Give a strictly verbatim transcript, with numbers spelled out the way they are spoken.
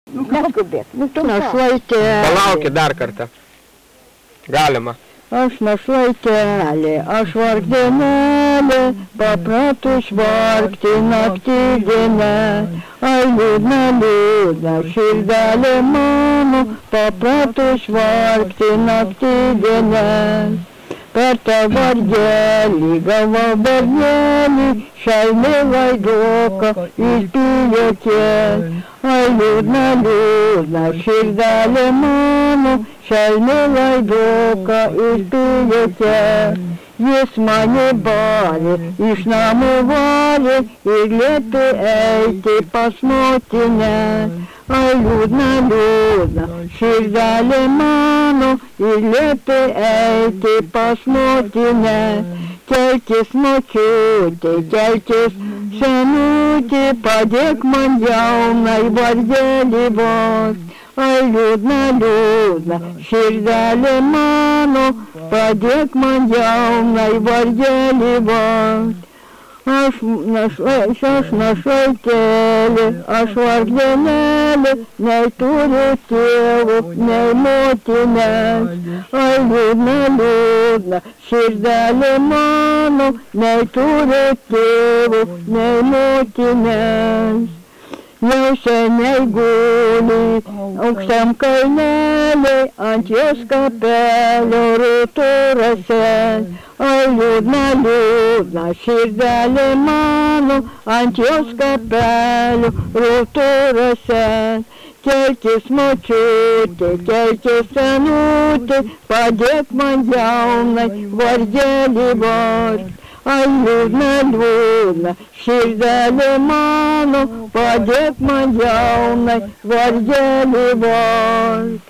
Neskubėk, nu tu Našlaitelė. Palaukit dar kartą. Galima. Aš našlaitelė, aš vargdienėlė, papratus vargti naktį dienę. Ai liūdna, liūdna, širdelė mano, papratus vargti naktį dienę. Per tą vargelį gavau bernelį, šalmė vaiduoką išpylė kėl. Ai liūdna, liūdna, širdelė mano, šalmė vaiduoką išpylė kėl. Jis mane barė, iš namų varė ir liepė eiti pas motinę. Ai liūdna, liūdna, širdelė mano ir liepė eiti pas motinę. Kelkis močiutė, kelkis senutė, padėk man jaunai vargelį vos. Ai liūdna, liūdna, širdelė mano, padėk man jaunai vargelį vos. Aš našlaitelė, aš vargdienėlė, nei turiu tėvų, nei motinės. Ai liūdna, liūdna, širdelė mano, nei turiu tėvų, nei motinės. Jau seniai guli aukštam kalnelį, ant jos kapelio rūturose. Ai liūdna, liūdna, širdelė mano, ant jos kapelio rūturose. Kelkis močiutė, kelkis senutė, padėk man jaunai vargelį vos. Ai liūdna, liūdna, širdelė mano, padėk man jaunai vargelį vos.